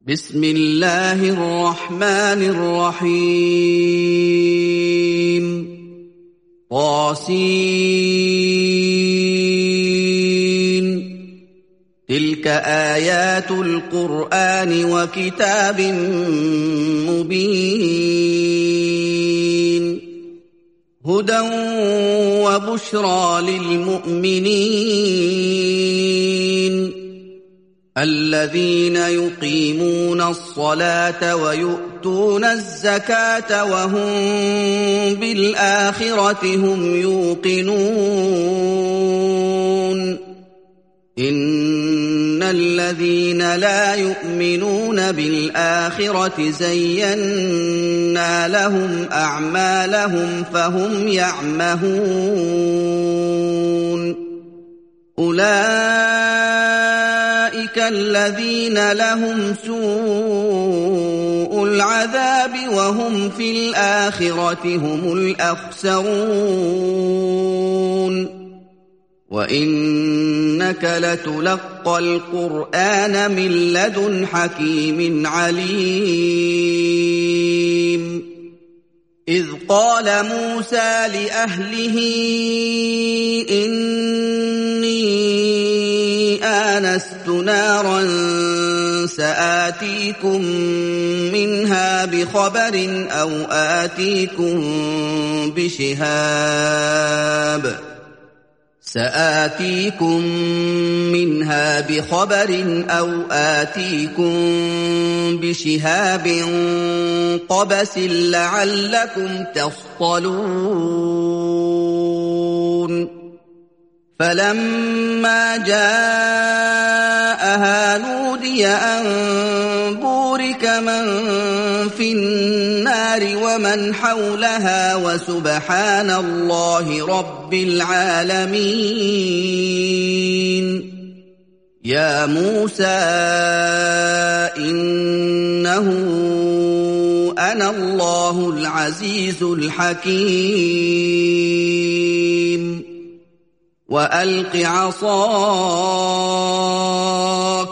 بسم الله الرحمن الرحيم طاسين تلك آيات القرآن وكتاب مبين هدى وبشرى للمؤمنين الذين يقيمون الصلاة ويؤتون الزكاة وهم بالآخرة هم يوقنون إن الذين لا يؤمنون بالآخرة زينا لهم أعمالهم فهم يعمهون أولئك الذين لهم سوء العذاب وهم في الآخرة هم الأخسرون وإنك لتلقى القرآن من لدن حكيم عليم إذ قال موسى لأهله إني آنست نارا سآتيكم منها بخبر أو آتيكم بشهاب قبس لعلكم تصطلون فلما جاءها نودي أن بورك من في النار ومن حولها وسبحان الله رب العالمين يا موسى إنه أنا الله العزيز الحكيم وألق عصاك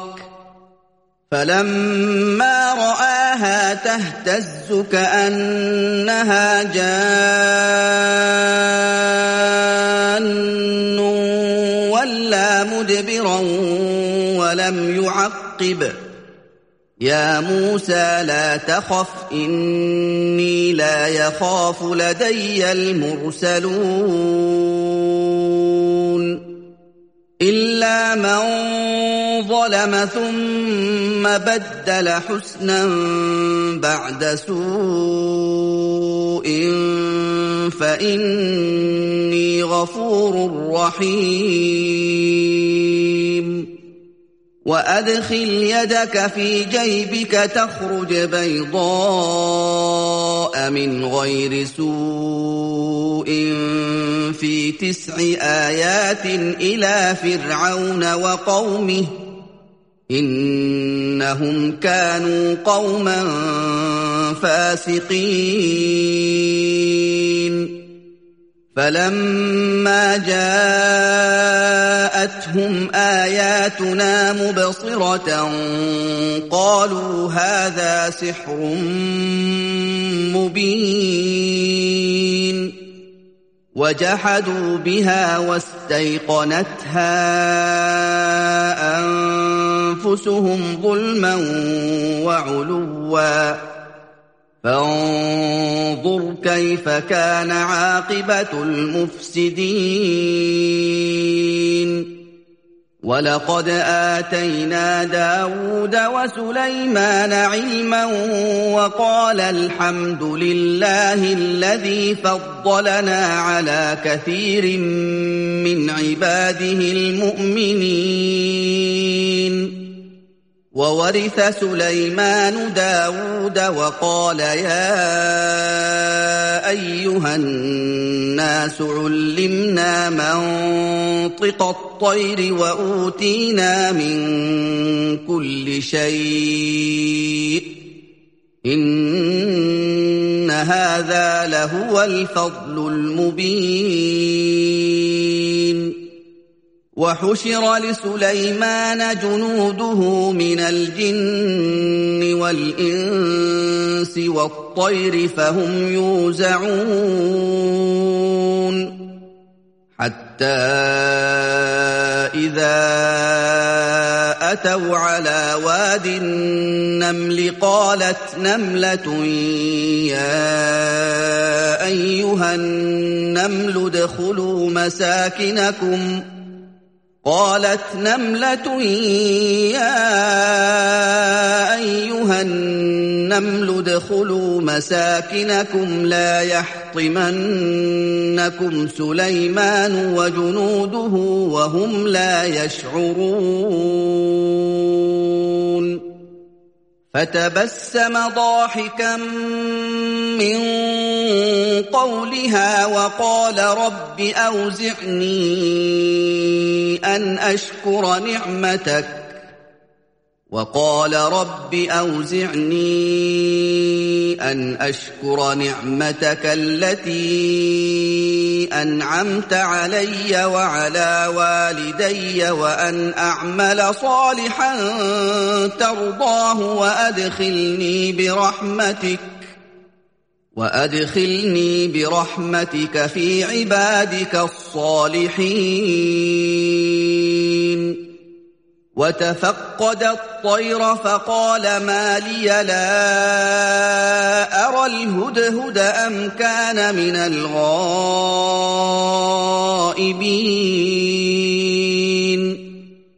فلما رآها تهتز كأنها جان ولا مدبرا ولم يعقب يا موسى لا تخف إني لا يخاف لدي المرسلون إلا من ظلم ثم بدل حسنا بعد سوء فإني غفور رحيم وأدخل يدك في جيبك تخرج بيضاء من غير سوء في 9 آيات إلى فرعون وقومه إنهم كانوا قوما فاسقين فلما جاءتهم آياتنا مبصرة قالوا هذا سحر مبين وجحدوا بها واستيقنتها أنفسهم ظلما وعلوا فانظر كيف كان عاقبة المفسدين ولقد آتينا داود وسليمان علما وقال الحمد لله الذي فضلنا على كثير من عباده المؤمنين وورث سليمان داود وقال يا أيها الناس علمنا منطق الطير وأوتينا من كل شيء إن هذا لهو الفضل المبين وحشر لسليمان جنوده من الجن والإنس والطير فهم يوزعون حتى إذا أتوا على واد النمل قالت نملة يا أيها النمل ادخلوا مساكنكم لا يحطمنكم سليمان وجنوده وهم لا يشعرون فتبسم ضاحكا من قولها وقال رب أوزعني أن أشكر نعمتك التي أنعمت علي وعلى والدي وأن أعمل صالحا ترضاه وأدخلني برحمتك في عبادك الصالحين وتفقد الطير فقال ما لي لا أرى الهدهد أم كان من الغائبين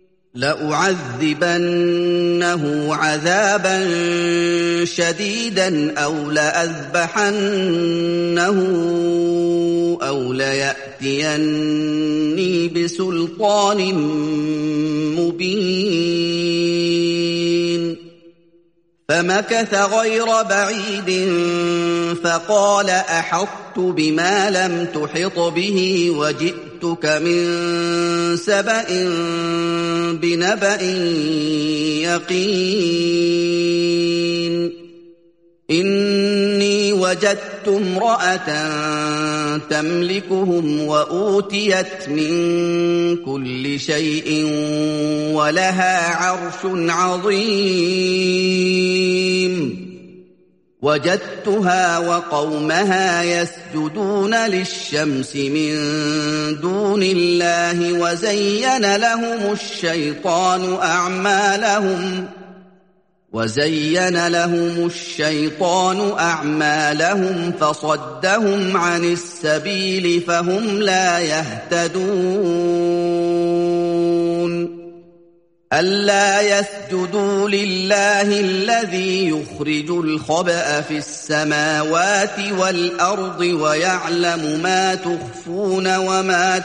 لأعذبنه عذابا شديدا أو لأذبحنه أو ليأتيني بسلطان مبين فمكث غير بعيد فقال أحطت بما لم تحط به وجئتك من سبأ بنبأ يقين إني وجدت امرأة تملكهم وأوتيت من كل شيء ولها عرش عظيم وجدتها وقومها يسجدون للشمس من دون الله وزين لهم الشيطان أعمالهم فصدهم عن السبيل فهم لا يهتدون ألا يسجدوا لله الذي يخرج الخبأ في السماوات والأرض ويعلم ما تخفون وما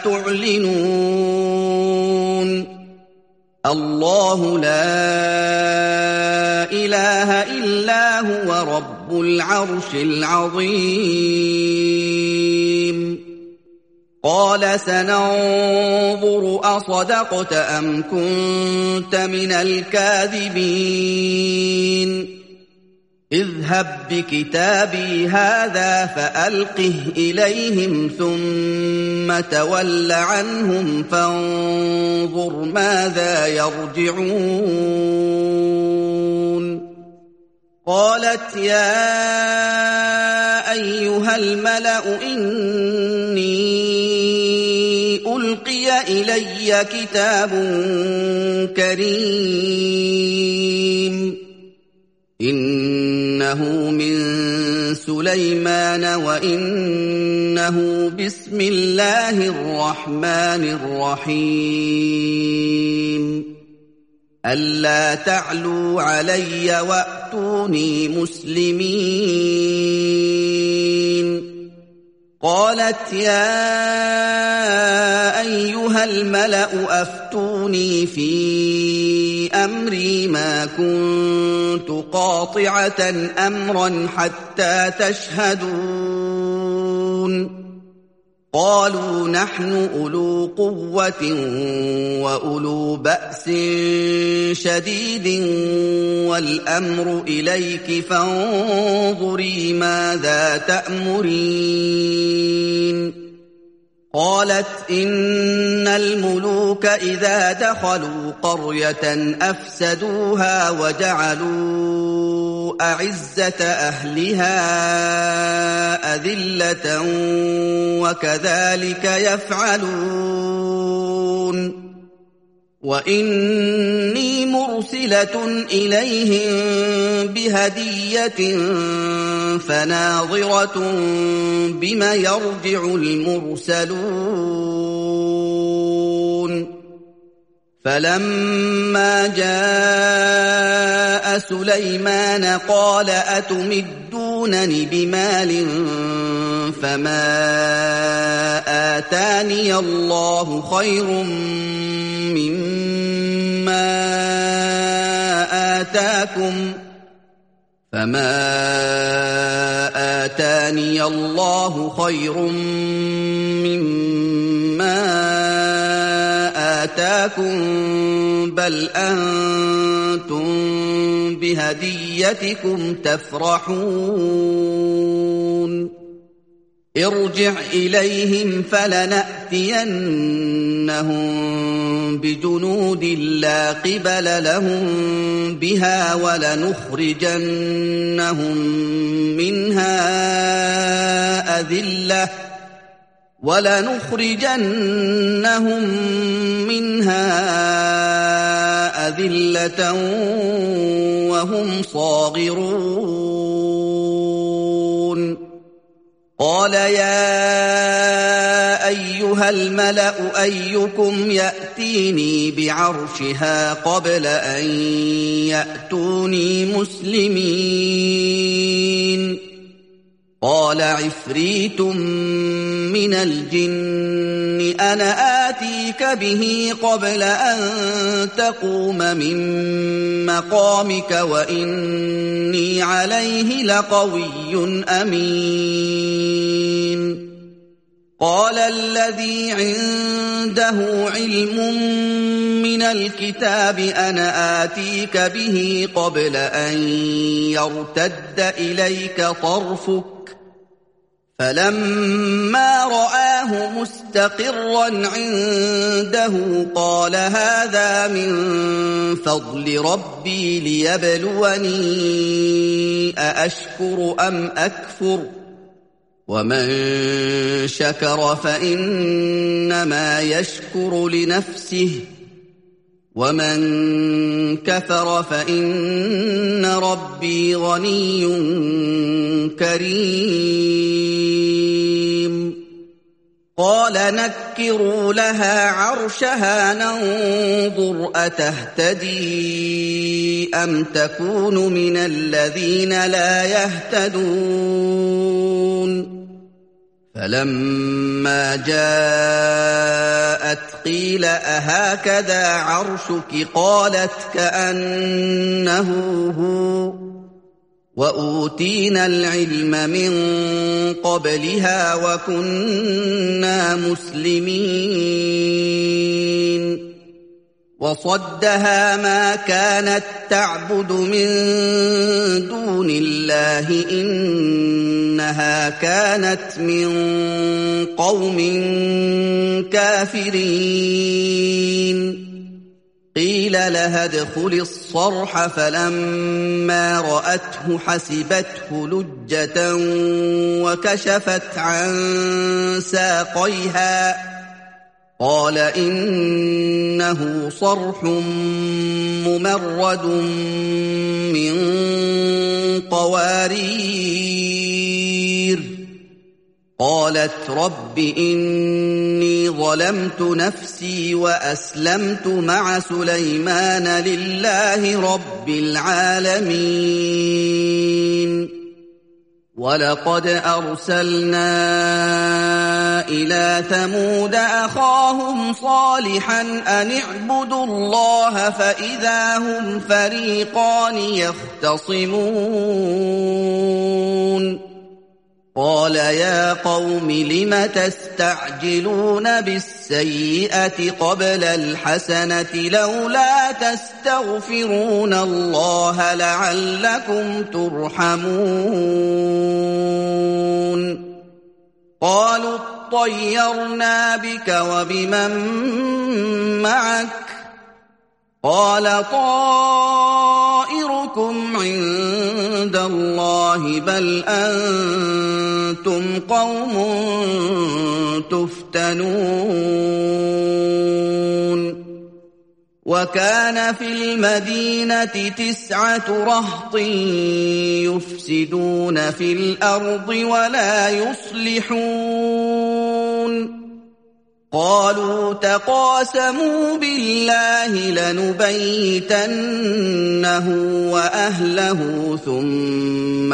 تعلنون الله لا إله إلا هو رب العرش العظيم قال سننظر أصدقت أم كنت من الكاذبين اذهب بكتابي هذا فألقه إليهم ثم تول عنهم فانظر ماذا يرجعون قالت يا أيها الملأ إني ألقي إلي كتاب كريم إنه من سليمان وإنه بسم الله الرحمن الرحيم ألا تعلوا علي وأتوني مسلمين قالت يا أيها الملأ أفتوني في أمري ما كنت قاطعة أمرا حتى تشهدون قالوا نحن أولو قوة وأولو بأس شديد والأمر إليك فانظري ماذا تأمرين قالت إن الملوك إذا دخلوا قرية أفسدوها وجعلوا أعزة أهلها أذلة وكذلك يفعلون وإني مرسلة إليهم بهدية فناظرة بما يرجع المرسلون فلما جاء سليمان قال أتمدونني بمال فما آتاني الله خير مما آتاكم بل أنتم بهديتكم تفرحون ارجع إليهم فلنأتينهم بجنود لا قبل لهم بها ولنخرجنهم منها أذلة وهم صاغرون قال يا أيها الملأ أيكم يأتيني بعرشها قبل أن يأتوني مسلمين قال عفريت من الجن أنا آتيك به قبل أن تقوم من مقامك وإني عليه لقوي أمين قال الذي عنده علم من الكتاب أنا آتيك به قبل أن يرتد إليك طرفك فلما رآه مستقرا عنده قال هذا من فضل ربي ليبلوني أأشكر أم أكفر ومن شكر فإنما يشكر لنفسه ومن كفر فإن ربي غني كريم قال نكروا لها عرشها ننظر أتهتدي أم تكون من الذين لا يهتدون فلما جاءت قيل أهكذا عرشك قالت كأنه هو وأوتينا العلم من قبلها وكنا مسلمين وصدها ما كانت تعبد من دون الله إنها كانت من قوم كافرين قيل لها ادخل الصرح فلما رأته حسبته لجة وكشفت عن ساقيها قال إنه صرح ممرد من قوارير قالت رب إني ظلمت نفسي وأسلمت مع سليمان لله رب العالمين ولقد أرسلنا إلى ثمود أخاهم صالحا أن اعبدوا الله فإذا هم فريقان يختصمون قال يا قوم لم تستعجلون بالسيئة قبل الحسنة لولا تستغفرون الله لعلكم ترحمون قالوا اطيرنا بك وبمن معك قال طائركم عند الله بل أنتم قوم تفتنون وكان في المدينة 9 رهط يفسدون في الأرض ولا يصلحون قالوا تقاسموا بالله لنبيتنه وأهله ثم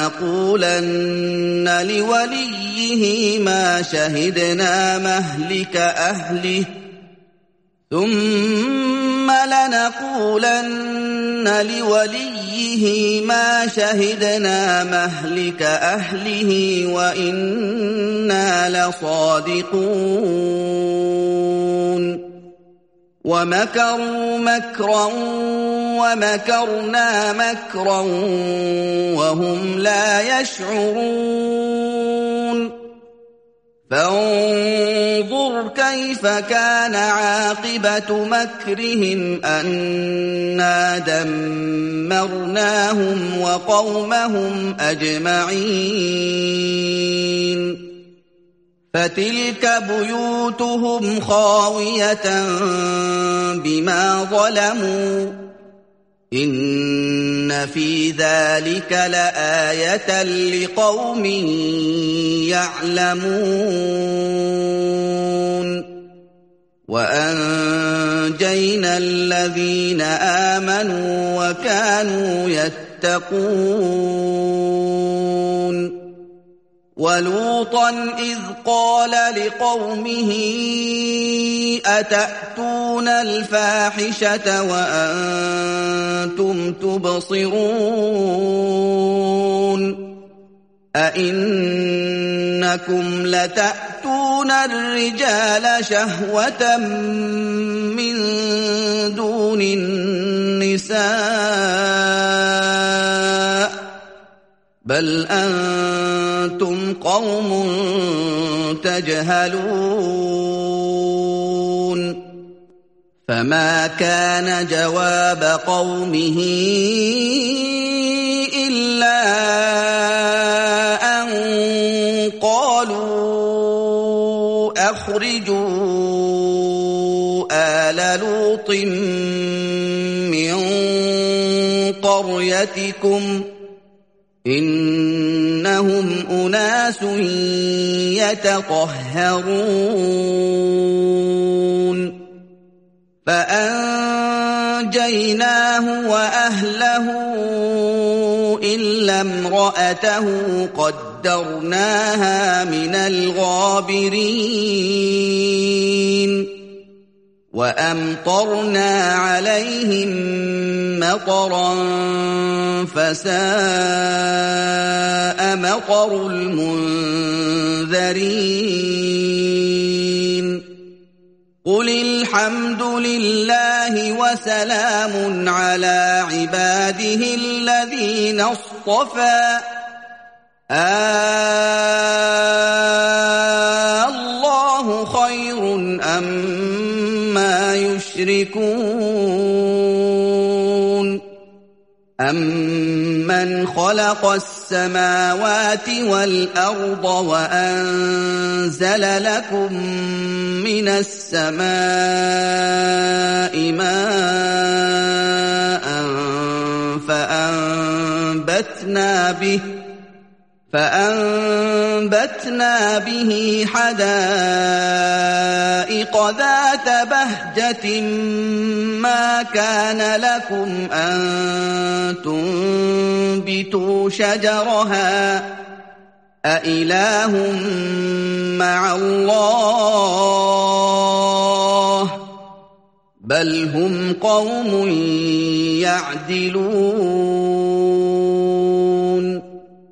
لنقولن لوليه ما شهدنا مهلك أهله وإنا لصادقون ومكروا مكرا ومكرنا مكرا وهم لا يشعرون فانظر كيف كان عاقبة مكرهم أنا دمرناهم وقومهم أجمعين فتلك بيوتهم خاوية بما ظلموا إن في ذلك لآية لقوم يعلمون وأنجينا الذين آمنوا وكانوا يتقون ولوطا إذ قال لقومه أتأتون الفاحشة وأنتم تبصرون أئنكم لتأتون الرجال شهوة من دون النساء بل أنتم قوم تجهلون فما كان جواب قومه إلا أن قالوا أخرجوا آل لوط من قريتكم إنهم أناس يتطهرون فأنجيناه وأهله إلا امرأته قدرناها من الغابرين وأمطرنا عليهم مطرا فساء مطر المنذرين قل الحمد لله وسلام على عباده الذين اصطفى الله خير أما يشركون أمن خلق السماوات والأرض وأنزل لكم من السماء ماء فأنبتنا به حدائق ذات بهجة ما كان لكم أن تنبتوا شجرها أإله مع الله بل هم قوم يعدلون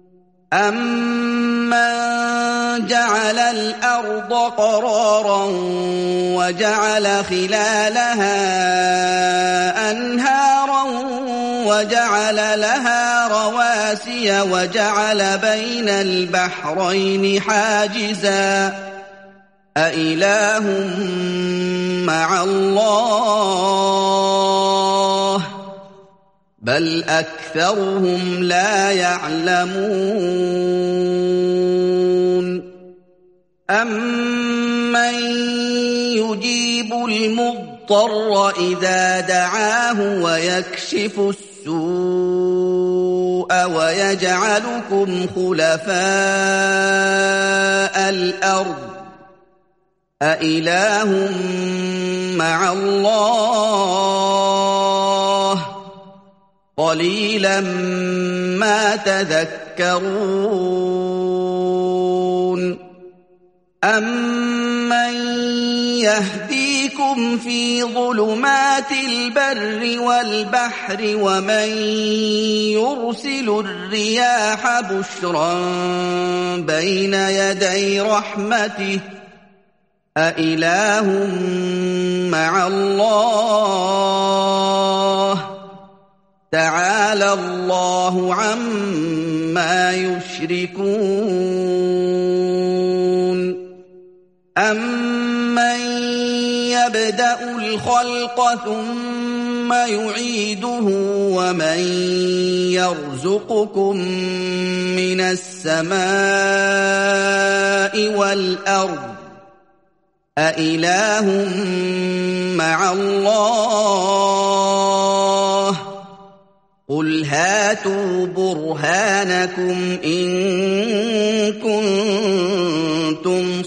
أَمَّن جَعَلَ الْأَرْضَ قَرَارًا وَجَعَلَ خِلَالَهَا أَنْهَارًا وجعل لها رواسي وجعل بين البحرين حاجزا أإله مع الله بل أكثرهم لا يعلمون أمن يجيب المضطر إذا دعاه ويكشف السوء ويجعلكم خلفاء الأرض أإله مع الله قليلا ما تذكرون أمن يهديكم في ظلمات البر والبحر ومن يرسل الرياح بشرا بين يدي رحمته أإله مع الله تعالى الله عما يشركون أمن يبدأ الخلق ثم يعيده ومن يرزقكم من السماء والأرض أإله مع الله قل هاتوا برهانكم إن كنتم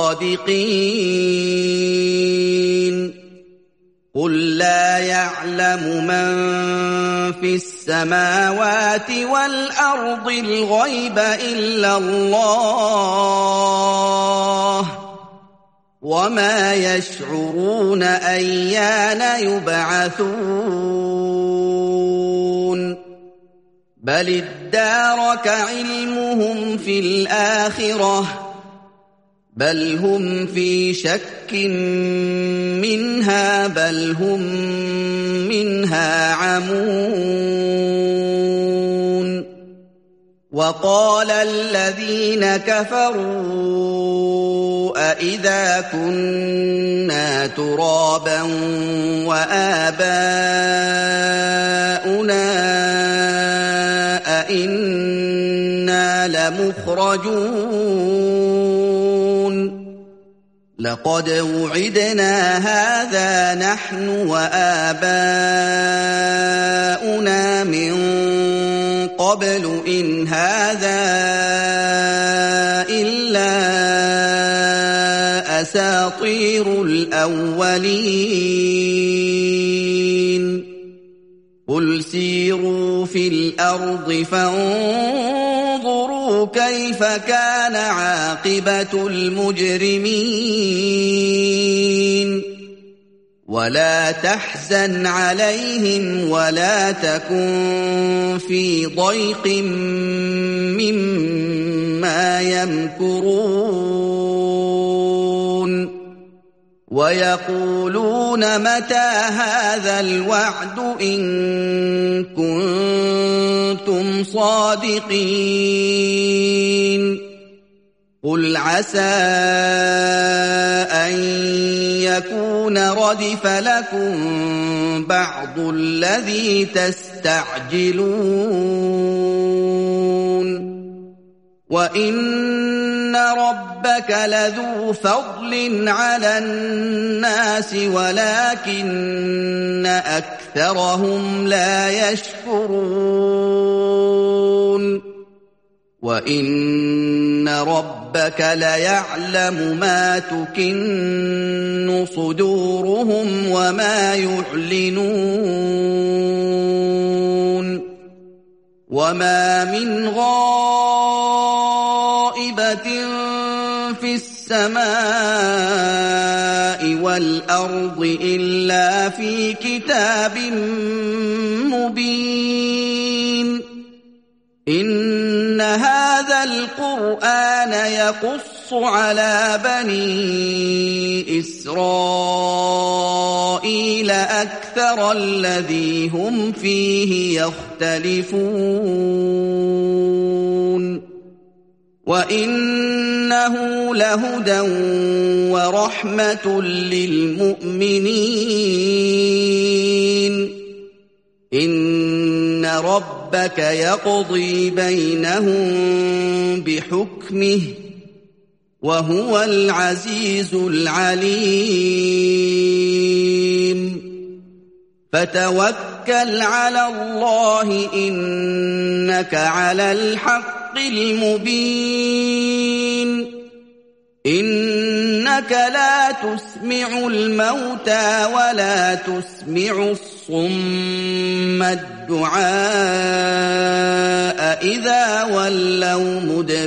صادقين قل لا يعلم من في السماوات والأرض الغيب إلا الله وما يشعرون أيان يبعثون بل ادارك علمهم في الآخرة بل هم في شك منها بل هم منها عمون وقال الذين كفروا أإذا كنا ترابا وآباؤنا أإنا لمخرجون لقد وعدنا هذا نحن وآباؤنا من قبل إن هذا إلا أساطير الأولين قل سيروا في الأرض فانظروا كيف كان عاقبة المجرمين ولا تحزن عليهم ولا تكن في ضيق مما يمكرون ويقولون متى هذا الوعد إن كنتم صادقين قل عسى أن يكون ردف لكم بعض الذي تستعجلون وإن ربك لذو فضل على الناس ولكن أكثرهم لا يشكرون وإن ربك ليعلم ما تكن صدورهم وما يعلنون وما من غائبة في السماء والأرض إلا في كتاب مبين إن هذا القرآن يقص على بني إسرائيل أكثر الذي هم فيه يختلفون يختلفون وإنه لهدى ورحمة للمؤمنين إن ربك يقضي بينهم بحكمه وهو العزيز العليم فتوكل على الله إنك على الحق المبين إنك لا تسمع الموتى ولا تسمع الصم الدعاء إذا ولوا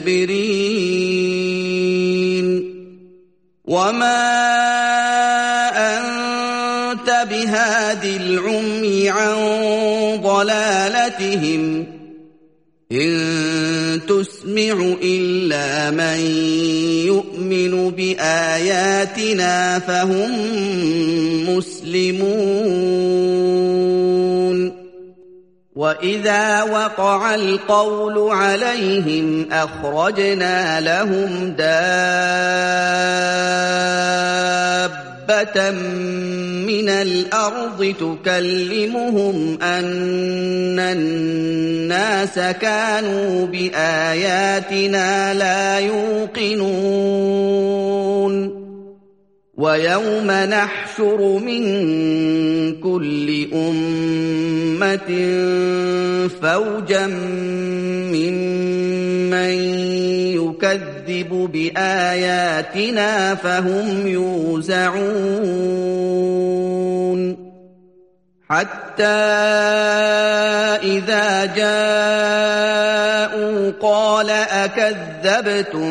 مدبرين وما أنت بهاد العمي عن ضلالتهم إن تسمع إلا من يؤمن بآياتنا فهم مسلمون وإذا وقع القول عليهم أخرجنا لهم دابة من الأرض تكلمهم أن الناس كانوا بآياتنا لا يوقنون ويوم نحشر من كل أمة فوجا ممن يكذب بآياتنا فهم يوزعون حتى إذا جاءوا قال أكذبتم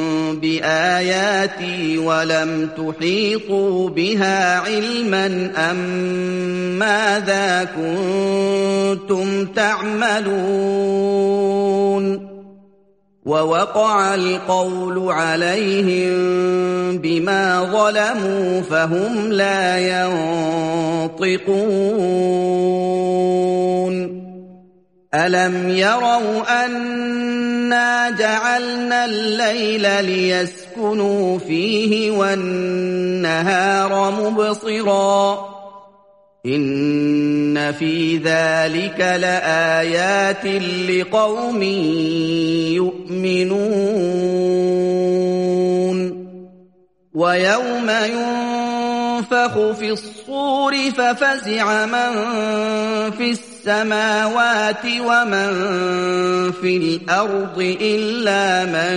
بآياتي ولم تحيطوا بها علما أم ماذا كنتم تعملون ووقع القول عليهم بما ظلموا فهم لا ينطقون ألم يروا أنا جعلنا الليل ليسكنوا فيه والنهار مبصرا إن في ذلك لآيات لقوم يؤمنون ويوم ينفخ في الصور ففزع من في السماوات ومن في الأرض إلا من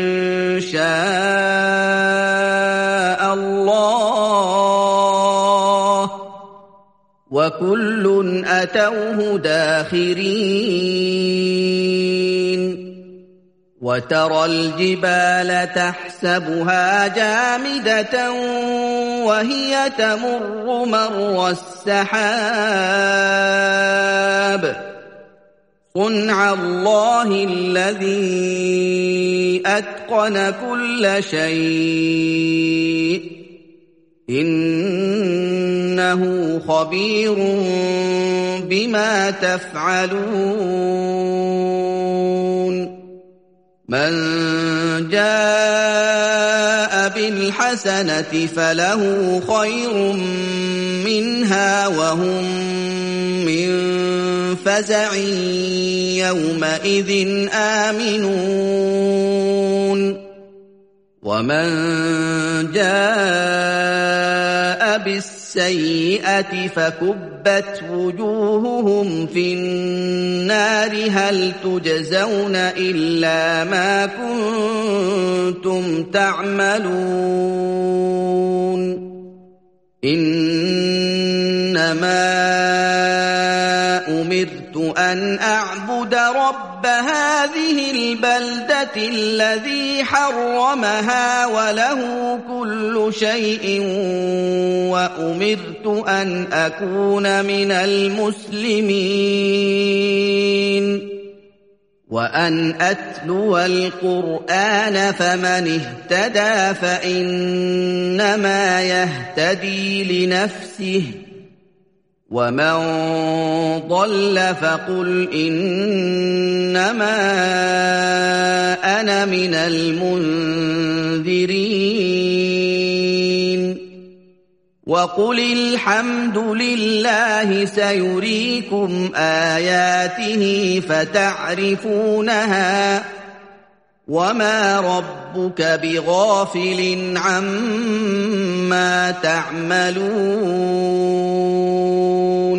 شاء الله وكل أتوه داخرين وترى الجبال تحسبها جامدة وهي تمر مر السحاب صنع الله الذي أتقن كل شيء إنه خبير بما تفعلون من جاء بالحسنة فله خير منها وهم من فزع يومئذ آمنون ومن جاء بالسيئة فكبت وجوههم في النار هل تجزون إلا ما كنتم تعملون إنما أمرت أن أعبد رب هذه البلدة الذي حرمها وله كل شيء وأمرت أن أكون من المسلمين وأن أتلو القرآن فمن اهتدى فإنما يهتدي لنفسه ومن ضل فقل إنما أنا من المنذرين وقل الحمد لله سيريكم آياته فتعرفونها وما ربك بغافل عما تعملون